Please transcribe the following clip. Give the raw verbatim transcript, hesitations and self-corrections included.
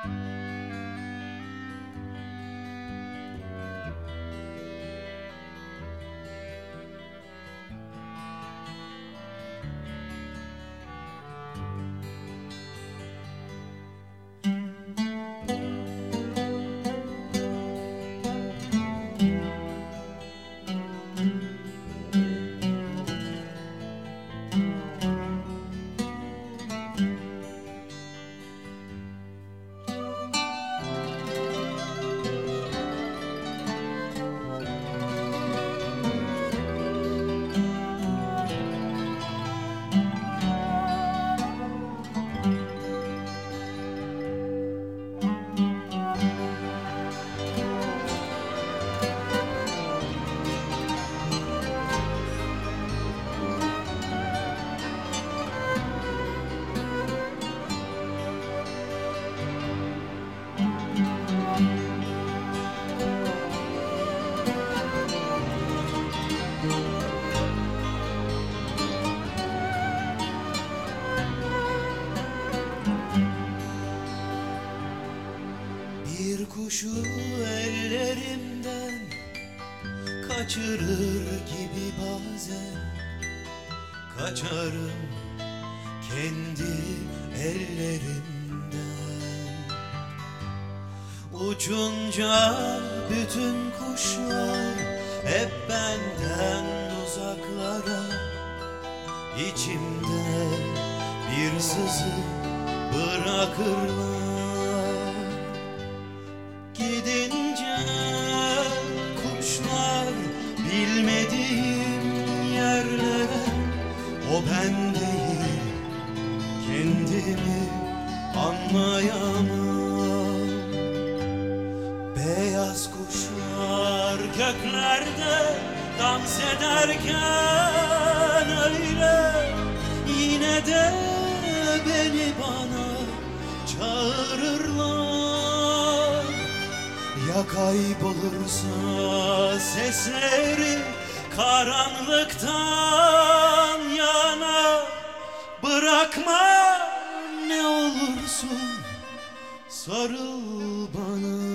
Kuşu ellerimden kaçırır gibi bazen kaçarım kendi ellerimden. Uçunca bütün kuşlar hep benden uzaklara, içimde bir sızı bırakırlar. Gidince kuşlar bilmediğim yerlere, o ben değil kendimi anlayamam. Beyaz kuşlar göklerde dans ederken öyle, yine de beni bana çağırırlar. Ya kaybolursa sesleri karanlıktan yana, bırakma ne olursun sarıl bana.